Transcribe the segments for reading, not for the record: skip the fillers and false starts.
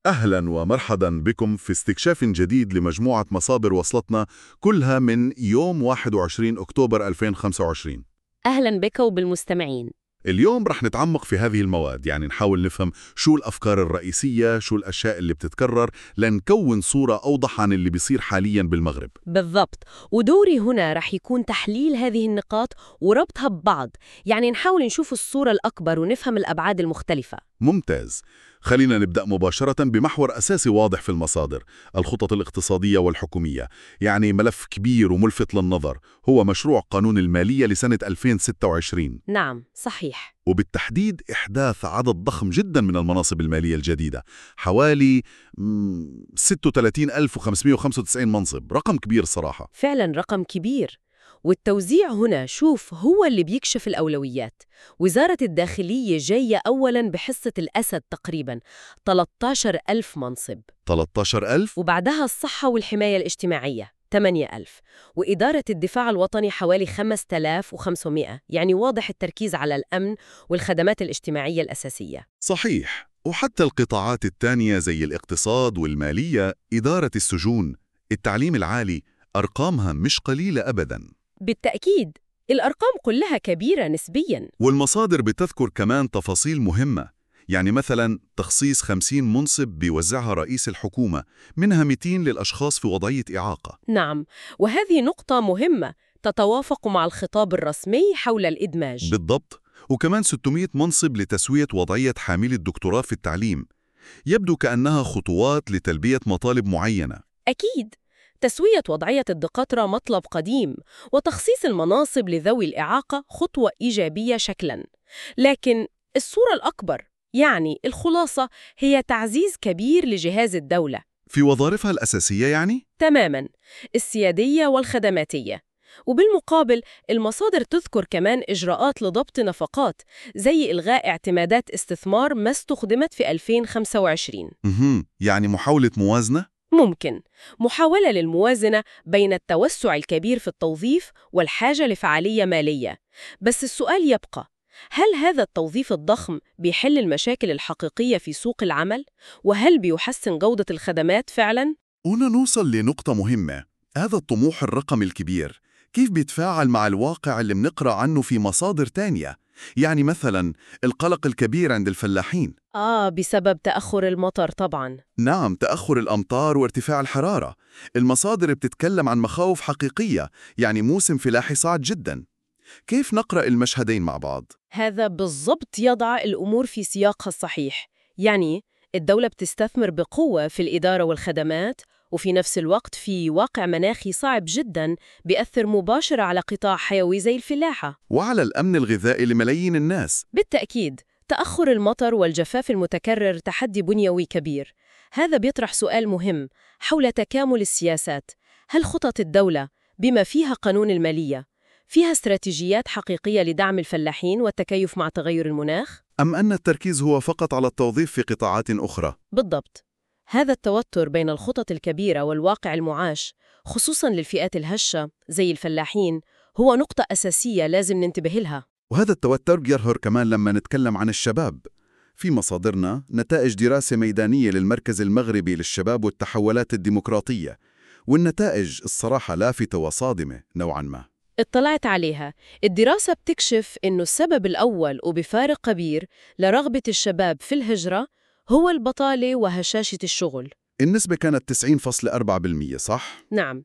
أهلا ومرحبا بكم في استكشاف جديد لمجموعة مصادر وصلتنا كلها من يوم 21 أكتوبر 2025. أهلا بك وبالمستمعين. اليوم رح نتعمق في هذه المواد، يعني نحاول نفهم شو الأفكار الرئيسية، شو الأشياء اللي بتتكرر، لنكون صورة أوضح عن اللي بيصير حاليا بالمغرب. بالضبط، ودوري هنا رح يكون تحليل هذه النقاط وربطها ببعض، يعني نحاول نشوف الصورة الأكبر ونفهم الأبعاد المختلفة. ممتاز. خلينا نبدأ مباشرة بمحور أساسي واضح في المصادر، الخطط الاقتصادية والحكومية. يعني ملف كبير وملفت للنظر، هو مشروع قانون المالية لسنة 2026. نعم، صحيح. وبالتحديد إحداث عدد ضخم جدا من المناصب المالية الجديدة، حوالي 36,595 منصب، رقم كبير صراحة. فعلا رقم كبير. والتوزيع هنا شوف هو اللي بيكشف الأولويات. وزارة الداخلية جاية أولاً بحصة الأسد تقريباً 13 ألف منصب، 13,000. وبعدها الصحة والحماية الاجتماعية 8,000، وإدارة الدفاع الوطني حوالي 5,500. يعني واضح التركيز على الأمن والخدمات الاجتماعية الأساسية. صحيح. وحتى القطاعات التانية زي الاقتصاد والمالية، إدارة السجون، التعليم العالي، أرقامها مش قليلة أبداً. بالتأكيد الأرقام كلها كبيرة نسبياً. والمصادر بتذكر كمان تفاصيل مهمة، يعني مثلا تخصيص 50 منصب بيوزعها رئيس الحكومة، منها 200 للأشخاص في وضعية إعاقة. نعم، وهذه نقطة مهمة تتوافق مع الخطاب الرسمي حول الإدماج. بالضبط. وكمان 600 منصب لتسوية وضعية حاملي الدكتوراه في التعليم، يبدو كأنها خطوات لتلبية مطالب معينة. أكيد، تسوية وضعية الدكاترة مطلب قديم، وتخصيص المناصب لذوي الإعاقة خطوة إيجابية شكلاً. لكن الصورة الأكبر، يعني الخلاصة، هي تعزيز كبير لجهاز الدولة. في وظائفها الأساسية يعني؟ تماماً، السيادية والخدماتية. وبالمقابل المصادر تذكر كمان إجراءات لضبط نفقات، زي إلغاء اعتمادات استثمار ما استخدمت في 2025. يعني محاولة موازنة؟ ممكن محاولة للموازنة بين التوسع الكبير في التوظيف والحاجة لفعالية مالية. بس السؤال يبقى، هل هذا التوظيف الضخم بيحل المشاكل الحقيقية في سوق العمل؟ وهل بيحسن جودة الخدمات فعلاً؟ هنا نوصل لنقطة مهمة، هذا الطموح الرقمي الكبير كيف بيتفاعل مع الواقع اللي بنقرأ عنه في مصادر تانية؟ يعني مثلا القلق الكبير عند الفلاحين. بسبب تأخر المطر طبعاً. نعم، تأخر الأمطار وارتفاع الحرارة. المصادر بتتكلم عن مخاوف حقيقية، يعني موسم فلاحي صعب جدا. كيف نقرأ المشهدين مع بعض؟ هذا بالضبط يضع الأمور في سياقها الصحيح. يعني الدولة بتستثمر بقوة في الإدارة والخدمات، وفي نفس الوقت في واقع مناخي صعب جداً بيأثر مباشرة على قطاع حيوي زي الفلاحة. وعلى الأمن الغذائي لملايين الناس. بالتأكيد تأخر المطر والجفاف المتكرر تحدي بنيوي كبير. هذا بيطرح سؤال مهم حول تكامل السياسات. هل خطط الدولة، بما فيها قانون المالية، فيها استراتيجيات حقيقية لدعم الفلاحين والتكيف مع تغير المناخ؟ أم أن التركيز هو فقط على التوظيف في قطاعات أخرى؟ بالضبط. هذا التوتر بين الخطط الكبيرة والواقع المعاش، خصوصاً للفئات الهشة زي الفلاحين، هو نقطة أساسية لازم ننتبه لها. وهذا التوتر يظهر كمان لما نتكلم عن الشباب. في مصادرنا نتائج دراسة ميدانية للمركز المغربي للشباب والتحولات الديمقراطية، والنتائج الصراحة لافتة وصادمة نوعاً ما. اطلعت عليها. الدراسة بتكشف إنه السبب الأول وبفارق كبير لرغبة الشباب في الهجرة هو البطالة وهشاشة الشغل. النسبة كانت 90.4%، صح؟ نعم،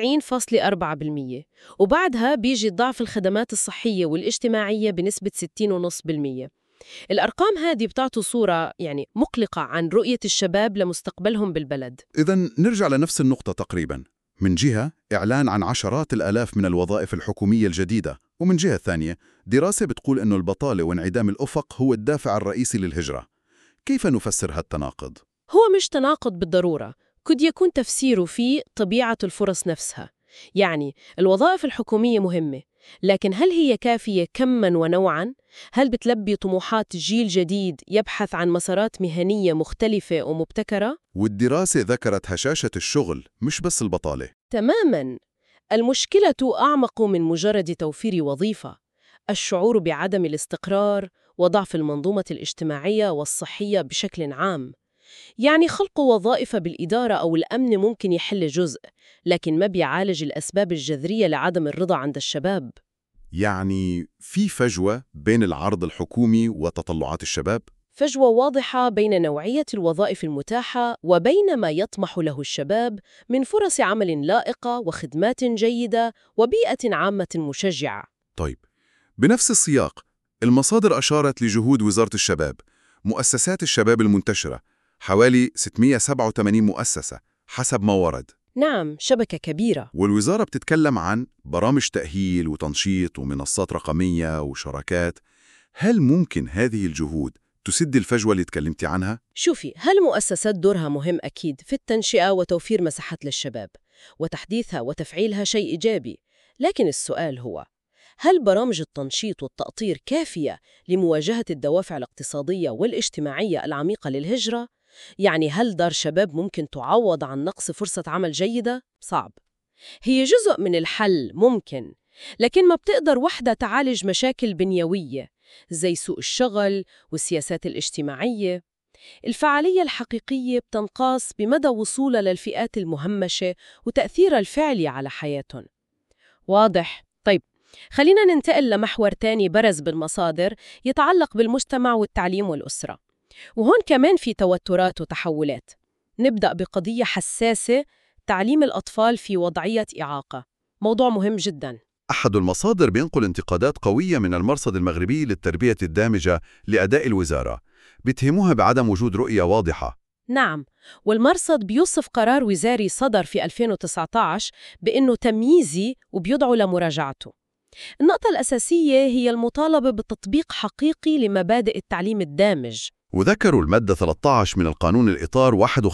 90.4%. وبعدها بيجي ضعف الخدمات الصحية والاجتماعية بنسبة 60.5%. الأرقام هذه بتعطي صورة يعني مقلقة عن رؤية الشباب لمستقبلهم بالبلد. إذن نرجع لنفس النقطة تقريباً. من جهة إعلان عن عشرات الآلاف من الوظائف الحكومية الجديدة، ومن جهة ثانية دراسة بتقول إنه البطالة وانعدام الأفق هو الدافع الرئيسي للهجرة. كيف نفسر هالتناقض؟ هو مش تناقض بالضرورة، قد يكون تفسيره في طبيعة الفرص نفسها. يعني الوظائف الحكومية مهمة، لكن هل هي كافية كماً ونوعاً؟ هل بتلبي طموحات جيل جديد يبحث عن مسارات مهنية مختلفة ومبتكرة؟ والدراسة ذكرت هشاشة الشغل مش بس البطالة. تماماً. المشكلة أعمق من مجرد توفير وظيفة. الشعور بعدم الاستقرار وضعف المنظومة الاجتماعية والصحية بشكل عام. يعني خلق وظائف بالإدارة أو الأمن ممكن يحل جزء، لكن ما بيعالج الأسباب الجذرية لعدم الرضا عند الشباب. يعني في فجوة بين العرض الحكومي وتطلعات الشباب؟ فجوة واضحة بين نوعية الوظائف المتاحة وبين ما يطمح له الشباب من فرص عمل لائقة وخدمات جيدة وبيئة عامة مشجعة. طيب، بنفس السياق المصادر أشارت لجهود وزارة الشباب، مؤسسات الشباب المنتشرة، حوالي 687 مؤسسة حسب ما ورد. نعم، شبكة كبيرة. والوزارة بتتكلم عن برامج تأهيل وتنشيط ومنصات رقمية وشراكات. هل ممكن هذه الجهود تسد الفجوة اللي تكلمتي عنها؟ شوفي، هالمؤسسات دورها مهم أكيد في التنشئة وتوفير مساحات للشباب، وتحديثها وتفعيلها شيء إيجابي. لكن السؤال هو، هل برامج التنشيط والتأطير كافية لمواجهة الدوافع الاقتصادية والاجتماعية العميقة للهجرة؟ يعني هل دار شباب ممكن تعوض عن نقص فرصة عمل جيدة؟ صعب. هي جزء من الحل ممكن، لكن ما بتقدر وحدها تعالج مشاكل بنيوية زي سوء الشغل والسياسات الاجتماعية. الفعالية الحقيقية بتنقاس بمدى وصولها للفئات المهمشة وتأثيرها الفعلي على حياتهم. واضح؟ طيب، خلينا ننتقل لمحور تاني برز بالمصادر يتعلق بالمجتمع والتعليم والأسرة، وهون كمان في توترات وتحولات. نبدأ بقضية حساسة، تعليم الأطفال في وضعية إعاقة، موضوع مهم جداً. أحد المصادر بينقل انتقادات قوية من المرصد المغربي للتربية الدامجة لأداء الوزارة، بيتهموها بعدم وجود رؤية واضحة. نعم، والمرصد بيوصف قرار وزاري صدر في 2019 بأنه تمييزي وبيدعو لمراجعته. النقطة الأساسية هي المطالبة بتطبيق حقيقي لمبادئ التعليم الدامج. وذكروا المادة 13 من القانون الإطار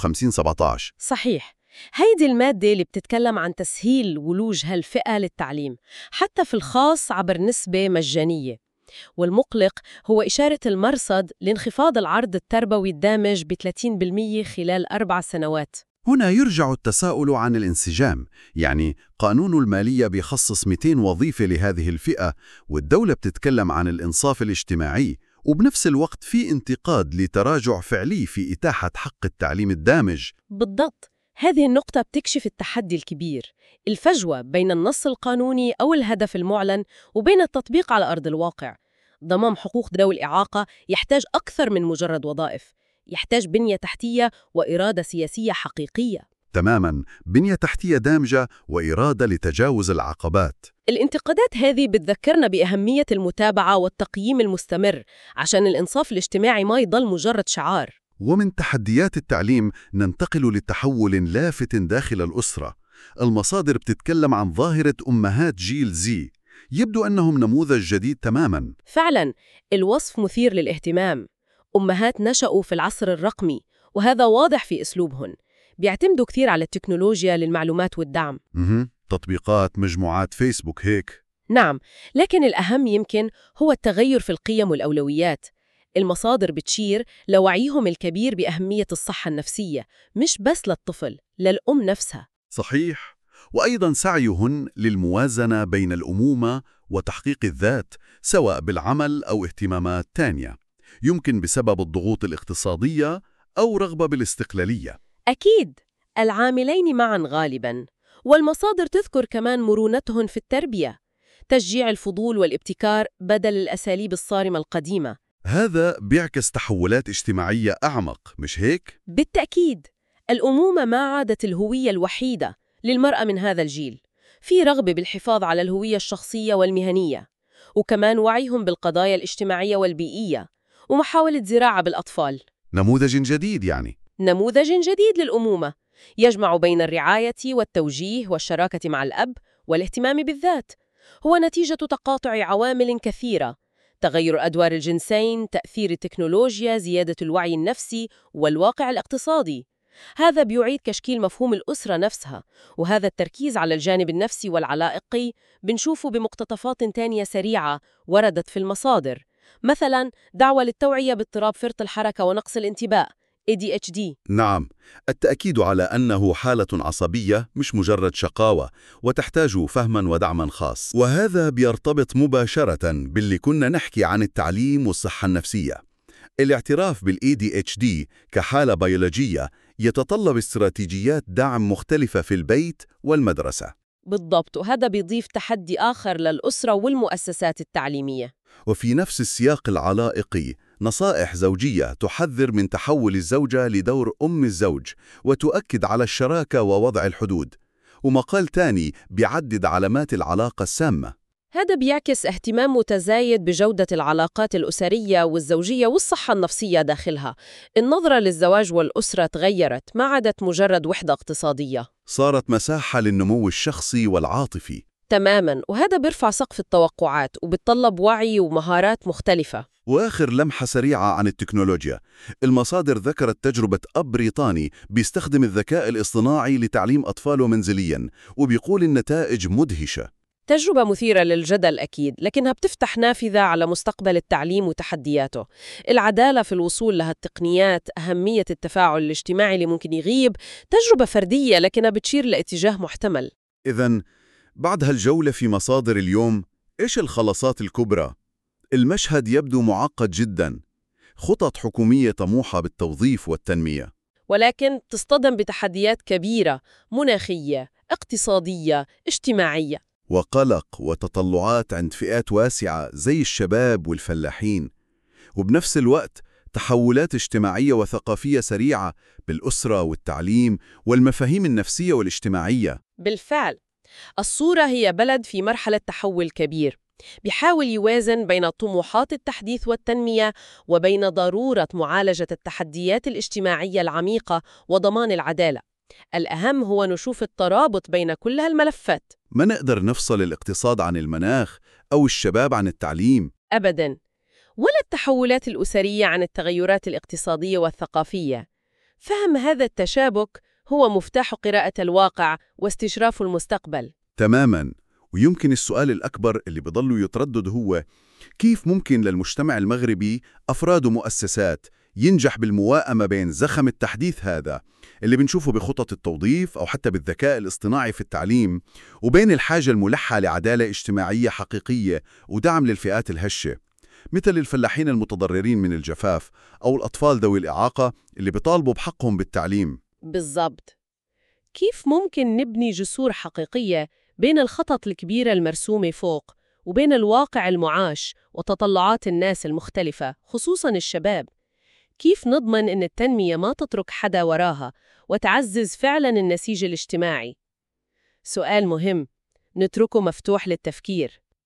51-17. صحيح، هيدي المادة اللي بتتكلم عن تسهيل ولوج هالفئة للتعليم حتى في الخاص عبر نسبة مجانية. والمقلق هو إشارة المرصد لانخفاض العرض التربوي الدامج ب 30% خلال 4 سنوات. هنا يرجع التساؤل عن الانسجام، يعني قانون المالية بيخصص 200 وظيفة لهذه الفئة، والدولة بتتكلم عن الإنصاف الاجتماعي، وبنفس الوقت في انتقاد لتراجع فعلي في إتاحة حق التعليم الدامج. بالضبط، هذه النقطة بتكشف التحدي الكبير، الفجوة بين النص القانوني أو الهدف المعلن وبين التطبيق على أرض الواقع. ضمان حقوق ذوي الإعاقة يحتاج أكثر من مجرد وظائف، يحتاج بنية تحتية وإرادة سياسية حقيقية. تماماً، بنية تحتية دامجة وإرادة لتجاوز العقبات. الانتقادات هذه بتذكرنا بأهمية المتابعة والتقييم المستمر عشان الإنصاف الاجتماعي ما يضل مجرد شعار. ومن تحديات التعليم ننتقل لتحول لافت داخل الأسرة. المصادر بتتكلم عن ظاهرة أمهات جيل زي، يبدو أنهم نموذج جديد تماماً. فعلاً، الوصف مثير للاهتمام. أمهات نشأوا في العصر الرقمي، وهذا واضح في أسلوبهن. بيعتمدوا كثير على التكنولوجيا للمعلومات والدعم. تطبيقات، مجموعات فيسبوك هيك. نعم، لكن الأهم يمكن هو التغير في القيم والأولويات. المصادر بتشير لوعيهم الكبير بأهمية الصحة النفسية، مش بس للطفل، للأم نفسها. صحيح، وأيضاً سعيهن للموازنة بين الأمومة وتحقيق الذات، سواء بالعمل أو اهتمامات تانية، يمكن بسبب الضغوط الاقتصادية أو رغبة بالاستقلالية. أكيد، العاملين معاً غالباً. والمصادر تذكر كمان مرونتهن في التربية، تشجيع الفضول والابتكار بدل الأساليب الصارمة القديمة. هذا بيعكس تحولات اجتماعية أعمق، مش هيك؟ بالتأكيد، الأمومة ما عادت الهوية الوحيدة للمرأة من هذا الجيل. في رغبة بالحفاظ على الهوية الشخصية والمهنية، وكمان وعيهم بالقضايا الاجتماعية والبيئية، ومحاولة زراعة بالأطفال. نموذج جديد يعني. نموذج جديد للأمومة يجمع بين الرعاية والتوجيه والشراكة مع الأب والاهتمام بالذات. هو نتيجة تقاطع عوامل كثيرة: تغير أدوار الجنسين، تأثير التكنولوجيا، زيادة الوعي النفسي، والواقع الاقتصادي. هذا بيعيد تشكيل مفهوم الأسرة نفسها، وهذا التركيز على الجانب النفسي والعلائقي بنشوفه بمقتطفات تانية سريعة وردت في المصادر، مثلاً دعوة للتوعية باضطراب فرط الحركة ونقص الانتباه ADHD. نعم، التأكيد على أنه حالة عصبية مش مجرد شقاوة، وتحتاج فهماً ودعماً خاص. وهذا بيرتبط مباشرة باللي كنا نحكي عن التعليم والصحة النفسية. الاعتراف بالADHD كحالة بيولوجية يتطلب استراتيجيات دعم مختلفة في البيت والمدرسة. بالضبط، وهذا بيضيف تحدي آخر للأسرة والمؤسسات التعليمية. وفي نفس السياق العلائقي، نصائح زوجية تحذر من تحول الزوجة لدور أم الزوج وتؤكد على الشراكة ووضع الحدود. ومقال تاني بيعدد علامات العلاقة السامة. هذا بيعكس اهتمام متزايد بجودة العلاقات الأسرية والزوجية والصحة النفسية داخلها. النظرة للزواج والأسرة تغيرت، ما عادت مجرد وحدة اقتصادية. صارت مساحة للنمو الشخصي والعاطفي. تماماً، وهذا بيرفع سقف التوقعات وبيتطلب وعي ومهارات مختلفة. وآخر لمحة سريعة عن التكنولوجيا. المصادر ذكرت تجربة أب بريطاني بيستخدم الذكاء الاصطناعي لتعليم أطفاله منزلياً، وبيقول النتائج مدهشة. تجربة مثيرة للجدل أكيد، لكنها بتفتح نافذة على مستقبل التعليم وتحدياته. العدالة في الوصول لها التقنيات، أهمية التفاعل الاجتماعي اللي ممكن يغيب، تجربة فردية لكنها بتشير لاتجاه محتمل. إذن بعد هالجولة في مصادر اليوم، إيش الخلاصات الكبرى؟ المشهد يبدو معقد جداً. خطط حكومية طموحة بالتوظيف والتنمية، ولكن تصطدم بتحديات كبيرة، مناخية، اقتصادية، اجتماعية. وقلق وتطلعات عند فئات واسعة زي الشباب والفلاحين. وبنفس الوقت تحولات اجتماعية وثقافية سريعة بالأسرة والتعليم والمفاهيم النفسية والاجتماعية. بالفعل، الصورة هي بلد في مرحلة تحول كبير، بيحاول يوازن بين طموحات التحديث والتنمية وبين ضرورة معالجة التحديات الاجتماعية العميقة وضمان العدالة. الأهم هو نشوف الترابط بين كل هالملفات. ما نقدر نفصل الاقتصاد عن المناخ أو الشباب عن التعليم. أبداً، ولا التحولات الأسرية عن التغيرات الاقتصادية والثقافية. فهم هذا التشابك هو مفتاح قراءة الواقع واستشراف المستقبل. تماماً. ويمكن السؤال الأكبر اللي بيضل يتردد هو كيف ممكن للمجتمع المغربي أفراد ومؤسسات ينجح بالمواءمة بين زخم التحديث هذا اللي بنشوفه بخطط التوظيف أو حتى بالذكاء الاصطناعي في التعليم، وبين الحاجة الملحة لعدالة اجتماعية حقيقية ودعم للفئات الهشة مثل الفلاحين المتضررين من الجفاف أو الأطفال ذوي الإعاقة اللي بيطالبوا بحقهم بالتعليم. بالضبط. كيف ممكن نبني جسور حقيقية بين الخطط الكبيرة المرسومة فوق وبين الواقع المعاش وتطلعات الناس المختلفة، خصوصاً الشباب؟ كيف نضمن أن التنمية ما تترك حدا وراها وتعزز فعلاً النسيج الاجتماعي؟ سؤال مهم، نتركه مفتوح للتفكير.